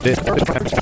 This is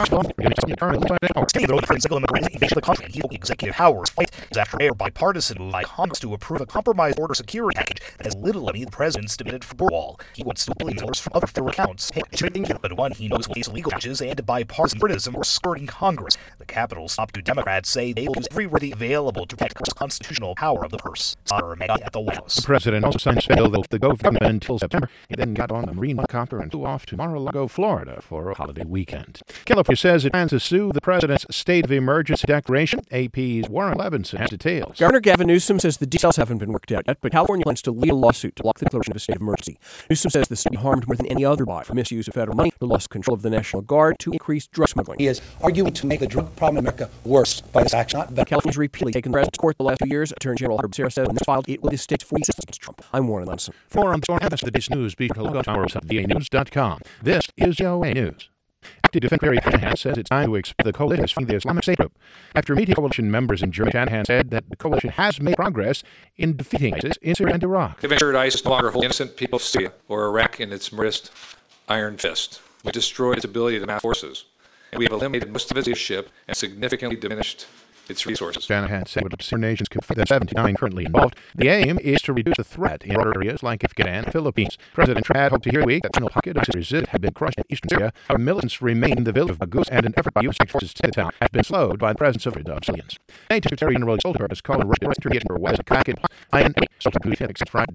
executive powers fight is after a bipartisan move by Congress to approve a compromise border security package that has little money the president's demanded for border wall. He wants $2 billion from other federal accounts. But one he knows will face legal challenges and bipartisan criticism for skirting Congress. The Capitol's top two Democrats say they will use every remedy available to protect the constitutional power of the purse. At the White House. The president also signed a bill that the government until September. He then got on a Marine copter and flew off to Mar-a-Lago, Florida for a holiday weekend. California says it plans to sue the president's state of emergency declaration. AP's Warren Levinson has details. Governor Gavin Newsom says the details haven't been worked out yet, but California plans to lead a lawsuit to block the declaration of a state of emergency. Newsom says the state harmed more than any other by for misuse of federal money, the loss of control of the National Guard, to increase drug smuggling. He is arguing to make the drug problem in America worse by this action. California's repeatedly taken the president's court the last 2 years. Attorney General Herb Sarah said when this filed, it would state for resistance against Trump. I'm Warren Levinson. For the day's news, be sure to log on to our website, vanews.com. This is VOA News. Active Defense Secretary Shanahan says it's time to expect the coalition from the Islamic State group. After meeting coalition members in Germany, Shanahan said that the coalition has made progress in defeating ISIS in Syria and Iraq. They've ensured ISIS no longer holds innocent people of Syria or Iraq in its murderous iron fist. We destroyed its ability to mass forces, and we have eliminated most of its leadership and significantly diminished its resources. Shanahan said would sooner nations confront the 79 currently involved. The aim is to reduce the threat in other areas like Afghanistan and the Philippines. President Trump hoped to hear the week that the final pocket of resistance had been crushed in eastern Syria. Our militants remain in the village of Baghouz, and an effort by U.S. forces to take the town has been slowed by the presence of civilians. NATO Secretary General Stoltenberg has called a Russian retreat for West Kakin. Stoltenberg except Friday.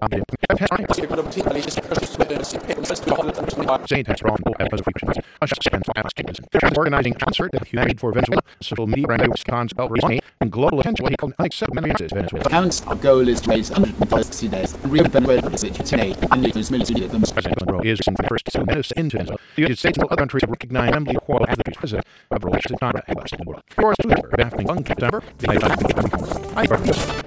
Organizing concert at United for Venezuela, social media brand Wisconsin, and global attention what he called unacceptable menaces Venezuela. Our goal is to raise 160 days and rebuild Venezuela today and use military. President Monroe is in the first two menace into Venezuela. The United States and other countries have recognized Emily Cuomo as the president of relations in Congress and West in the world. Yours, Twitter, baffling 1 September.